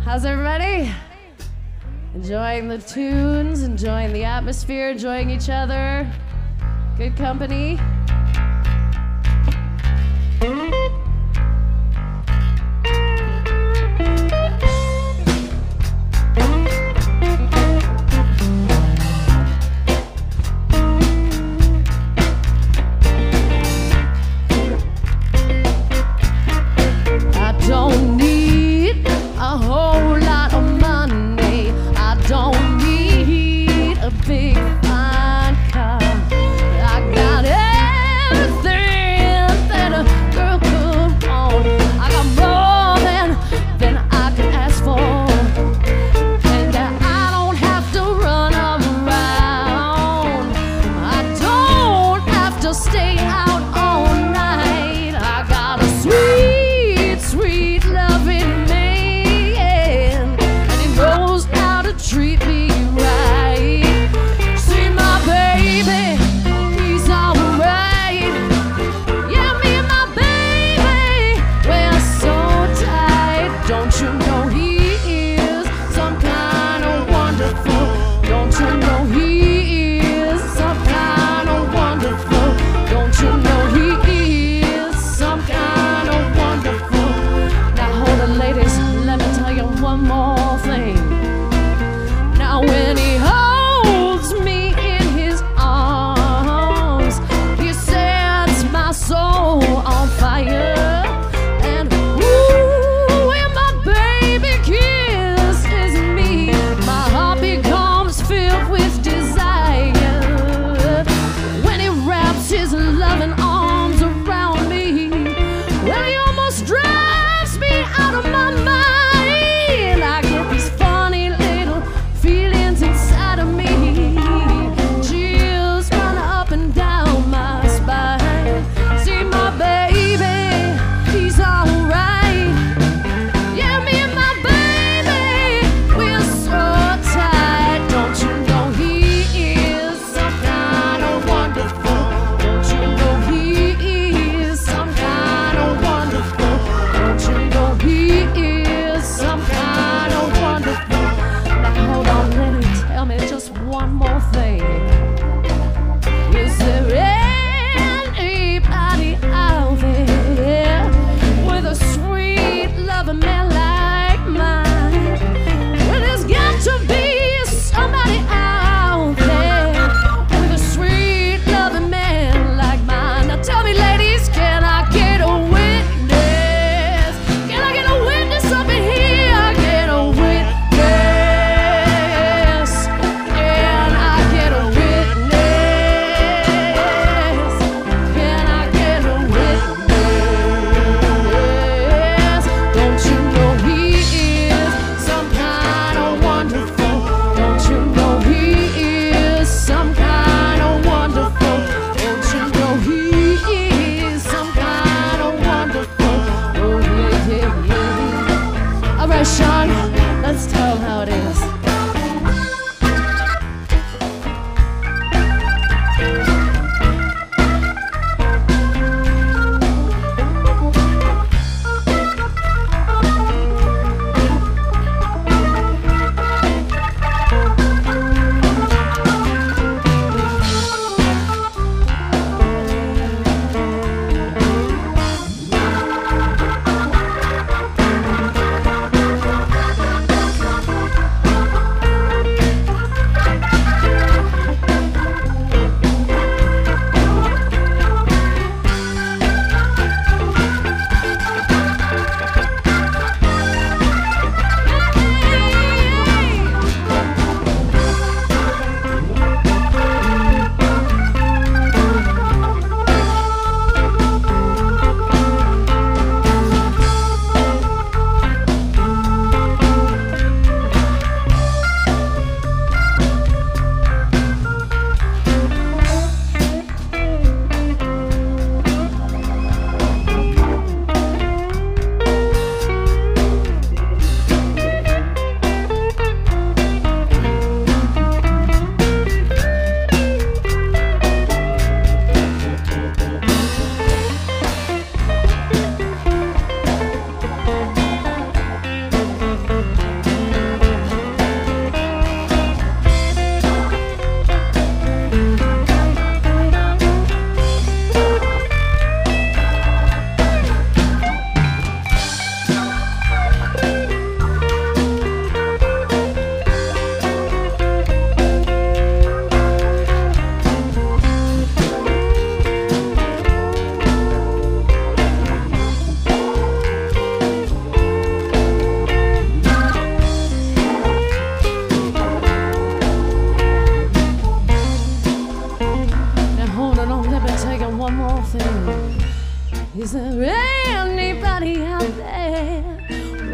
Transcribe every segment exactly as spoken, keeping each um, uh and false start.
How's everybody? Enjoying the tunes, enjoying the atmosphere, enjoying each other. Good company. I don't need a whole lot of money. I don't need a big fine car. I got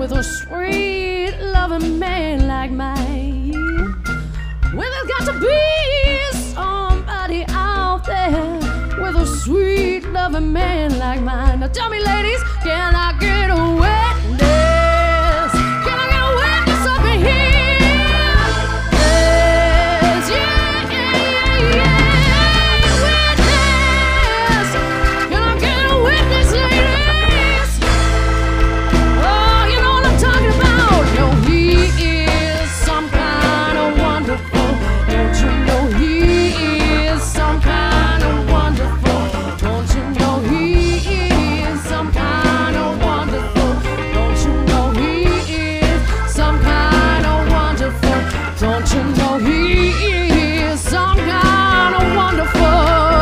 with a sweet, loving man like mine. Well, there's got to be somebody out there with a sweet, loving man like mine. Now tell me, ladies, can I get a witness? Can I get a witness up in here? Yes, yeah, yeah, yeah, yeah. Witness. Can I get a witness, ladies? Oh, you know what I'm talking about. No, he is some kind of wonderful. Don't you know he is some kind of wonderful? Don't you know he is some kind of wonderful? Don't you know he is some kind of wonderful? Don't you know he is some kind of wonderful?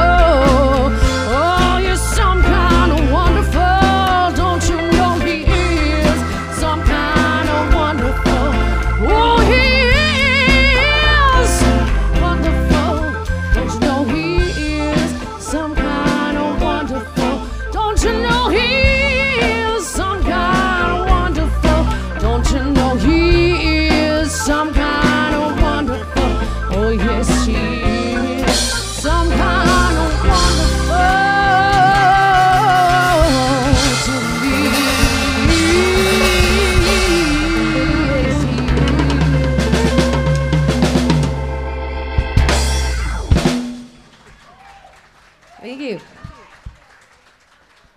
Oh, you're some kind of wonderful. Don't you know he is some kind of wonderful? Oh, he is wonderful. Don't you know he is some kind of wonderful? Don't you know he is some kind of wonderful? Don't you know he is some kind of wonderful? Oh, yes, he is some kind of wonderful to me. Yes, he is. Thank you.